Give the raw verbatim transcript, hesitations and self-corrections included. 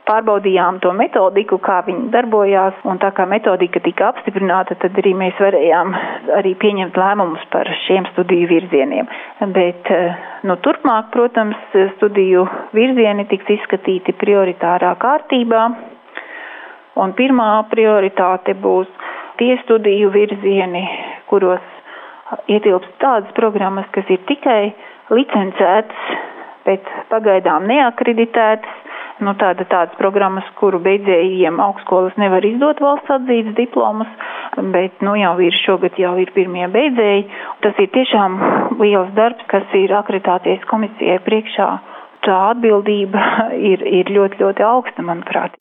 pārbaudījām to metodiku, kā viņi darbojās, un tā kā metodika tika apstiprināta, tad arī mēs varējām arī pieņemt lēmumus par šiem studiju virzieniem. Bet, nu, turpmāk, protams, studiju virzieni tiks izskatīti prioritārā kārtībā, un pirmā prioritāte būs tie studiju virzieni, kuros ietilpst tādas programmas, kas ir tikai licencētas, bet pagaidām neakreditētas. Nu, tāda tādas programmas, kuru beidzējiem augstskolas nevar izdot valsts atzītas diplomas, bet nu, jau ir šogad jau ir pirmie beidzēji. Tas ir tiešām liels darbs, kas ir akreditācijas komisijai priekšā. Tā atbildība ir, ir ļoti, ļoti augsta, manuprāt.